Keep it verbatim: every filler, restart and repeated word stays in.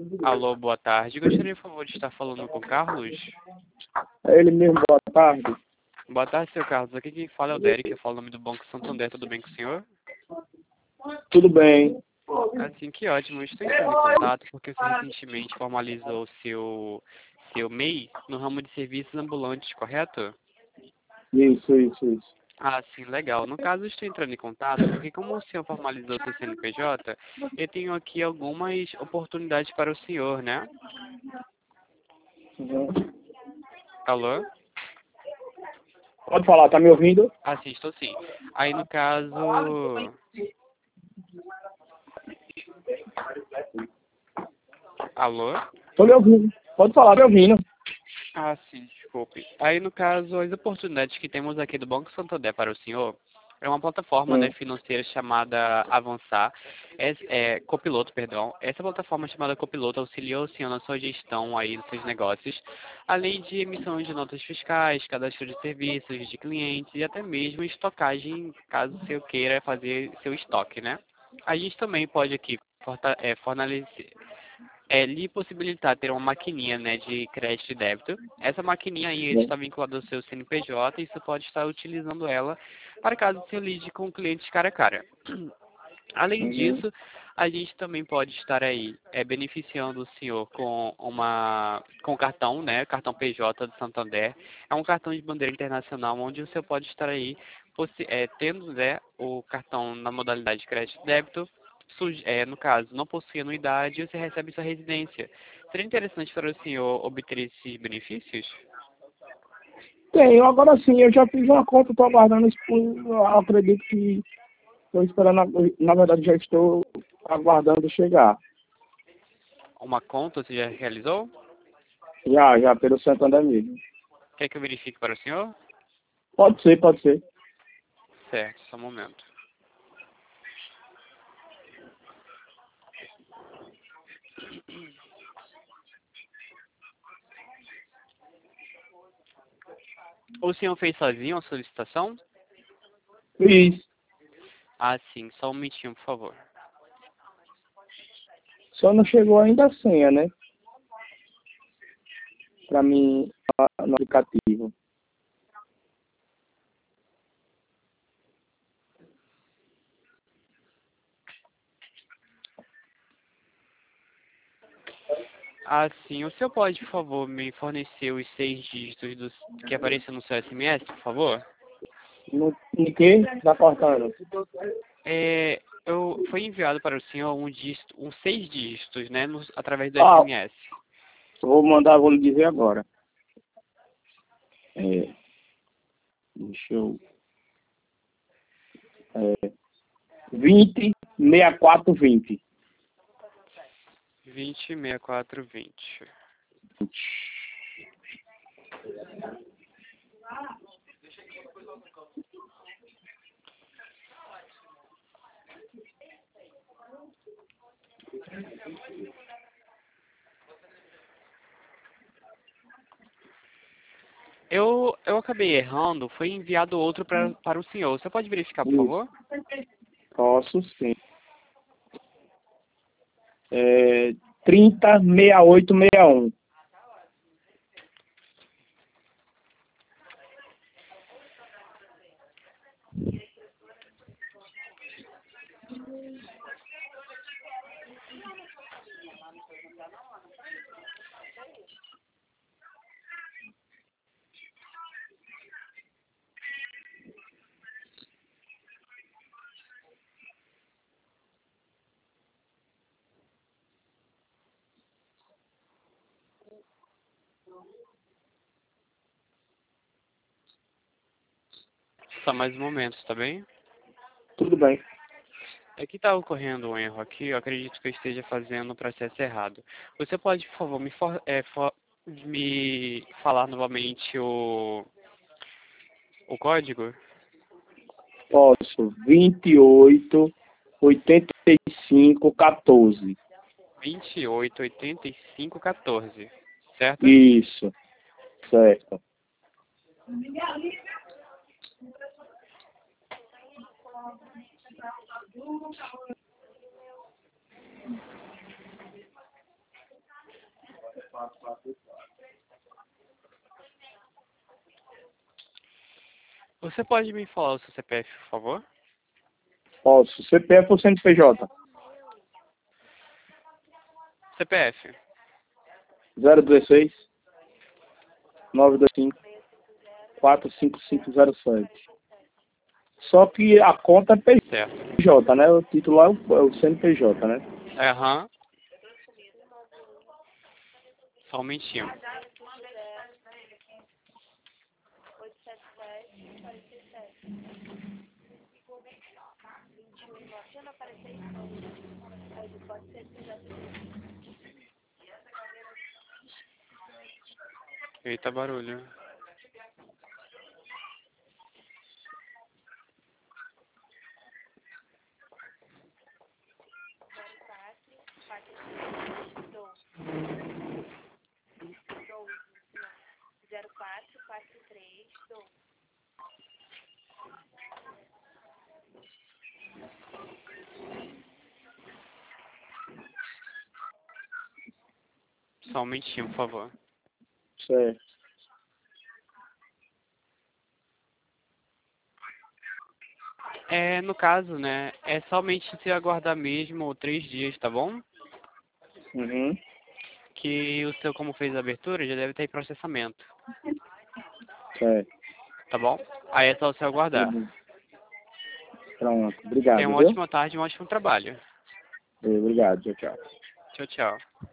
Alô, boa tarde. Gostaria, por favor, de estar falando com o Carlos. É ele mesmo, boa tarde. Boa tarde, seu Carlos. Aqui quem fala é o Derek, eu falo o nome do Banco Santander. Tudo bem com o senhor? Tudo bem. Assim, que ótimo. Eu estou entrando em contato porque você recentemente formalizou seu, seu M E I no ramo de serviços ambulantes, correto? Isso, isso, isso. Ah, sim, legal. No caso, eu estou entrando em contato porque como o senhor formalizou seu C N P J, eu tenho aqui algumas oportunidades para o senhor, né? Uhum. Alô? Pode falar, tá me ouvindo? Ah, sim, estou sim. Aí, no caso... Alô? Tô me ouvindo. Pode falar, me ouvindo. Ah, sim, desculpe. Aí, no caso, as oportunidades que temos aqui do Banco Santander para o senhor é uma plataforma, né, Hum. financeira chamada Avançar, é, é, Copiloto, perdão. Essa plataforma chamada Copiloto auxilia o senhor na sua gestão aí dos seus negócios, além de emissão de notas fiscais, cadastro de serviços, de clientes e até mesmo estocagem, caso o senhor queira fazer seu estoque, né? A gente também pode aqui forta- é, fortalecer é, lhe possibilitar ter uma maquininha, né, de crédito e débito. Essa maquininha aí está vinculada ao seu C N P J e você pode estar utilizando ela para caso você lide com clientes cara a cara. Além Uhum. disso, a gente também pode estar aí é, beneficiando o senhor com uma com cartão, né, cartão P J do Santander. É um cartão de bandeira internacional onde o senhor pode estar aí possi- é, tendo, né, o cartão na modalidade de crédito e débito. Suge- é, no caso, não possui anuidade, você recebe sua residência. Seria interessante para o senhor obter esses benefícios? Tenho, agora sim, eu já fiz uma conta, tô aguardando isso, eu acredito que estou esperando, a- na verdade já estou aguardando chegar. Uma conta você já realizou? Já, já, pelo Santander mesmo. Quer que eu verifique para o senhor? Pode ser, pode ser. Certo, só um momento. O senhor fez sozinho a solicitação? Fiz. Ah, sim. Só um minutinho, por favor. Só não chegou ainda a senha, né? Pra mim, ah, no aplicativo. Ah, sim. O senhor pode, por favor, me fornecer os seis dígitos dos, que aparecem no seu S M S, por favor? No, no que? Tá cortando. É, eu, foi enviado para o senhor um dígito, uns seis dígitos, né, nos, através do Ah, S M S. vou mandar, vou lhe dizer agora. É, deixa eu... É, vinte, sessenta e quatro, vinte. vinte, sessenta e quatro, vinte. Eu, eu acabei errando, foi enviado outro pra, para o senhor. Você pode verificar, por Isso. favor? Posso sim. É, trinta, sessenta e oito, sessenta e um. Só mais um momento, tá bem? Tudo bem. É que está ocorrendo um erro aqui, eu acredito que eu esteja fazendo o processo errado. Você pode, por favor, me, for, é, for, me falar novamente o, o código? Posso. vinte e oito, oitenta e cinco, quatorze. vinte e oito, oitenta e cinco, quatorze, certo? Isso. Certo. Você pode me falar o seu C P F, por favor? Posso. C P F ou C N P J? C P F. zero dezesseis, nove dois cinco, quatro cinco cinco zero sete. Só que a conta é Certo. P J, né? O título lá é o é o C N P J, né? Aham. Só um momentinho. Eita, barulho. Só um momentinho, por favor. Certo. É, no caso, né, é somente se aguardar mesmo três dias, tá bom? Uhum. Que o seu, como fez a abertura, já deve estar em processamento, Certo. tá bom? Aí é só você aguardar. Tudo. Pronto. Tenha Obrigado, uma viu? ótima tarde e um ótimo trabalho. Obrigado. Tchau, tchau. Tchau, tchau.